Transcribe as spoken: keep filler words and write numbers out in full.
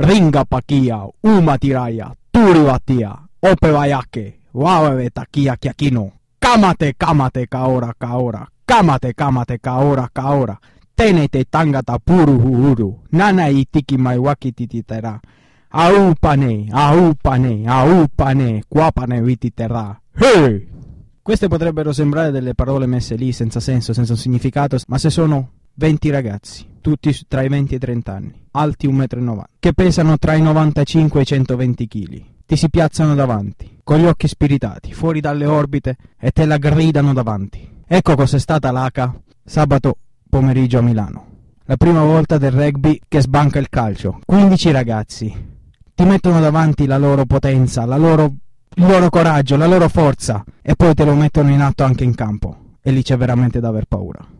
ringa pakia, uma tiraya, turivatia, ope vayake, waweve takia kiakino, kamate kamate kaora kaora, kamate kamate kaora kaora, tenete tangata puru huuru, nana itiki mai wakitititera, aupane, aupane, aupane, quapane vititera, hey! Queste potrebbero sembrare delle parole messe lì senza senso, senza un significato, ma se sono venti ragazzi, tutti tra i venti e i trenta anni, alti un metro e novanta, che pesano tra i novantacinque e i centoventi chili, ti si piazzano davanti, con gli occhi spiritati, fuori dalle orbite, e te la gridano davanti. Ecco cos'è stata l'A C A sabato pomeriggio a Milano. La prima volta del rugby che sbanca il calcio. quindici ragazzi ti mettono davanti la loro potenza, la loro, il loro coraggio, la loro forza, e poi te lo mettono in atto anche in campo, e lì c'è veramente da aver paura.